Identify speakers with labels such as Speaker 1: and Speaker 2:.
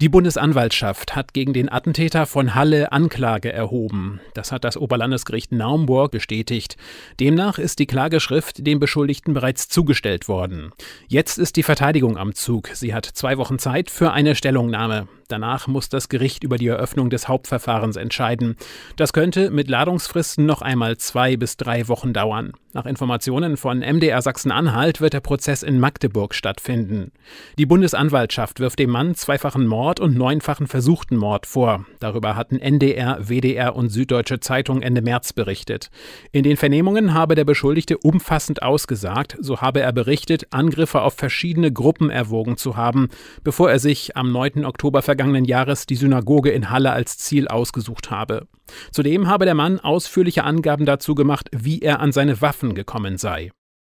Speaker 1: Die Bundesanwaltschaft hat gegen den Attentäter von Halle Anklage erhoben. Das hat das Oberlandesgericht Naumburg bestätigt. Demnach ist die Klageschrift dem Beschuldigten bereits zugestellt worden. Jetzt ist die Verteidigung am Zug. Sie hat 2 Wochen Zeit für eine Stellungnahme. Danach muss das Gericht über die Eröffnung des Hauptverfahrens entscheiden. Das könnte mit Ladungsfristen noch einmal 2 bis 3 Wochen dauern. Nach Informationen von MDR Sachsen-Anhalt wird der Prozess in Magdeburg stattfinden. Die Bundesanwaltschaft wirft dem Mann 2-fachen Mord und 9-fachen versuchten Mord vor. Darüber hatten NDR, WDR und Süddeutsche Zeitung Ende März berichtet. In den Vernehmungen habe der Beschuldigte umfassend ausgesagt, so habe er berichtet, Angriffe auf verschiedene Gruppen erwogen zu haben, bevor er sich am 9. Oktober vergangenen Jahres die Synagoge in Halle als Ziel ausgesucht habe. Zudem habe der Mann ausführliche Angaben dazu gemacht, wie er an seine Waffen gekommen sei.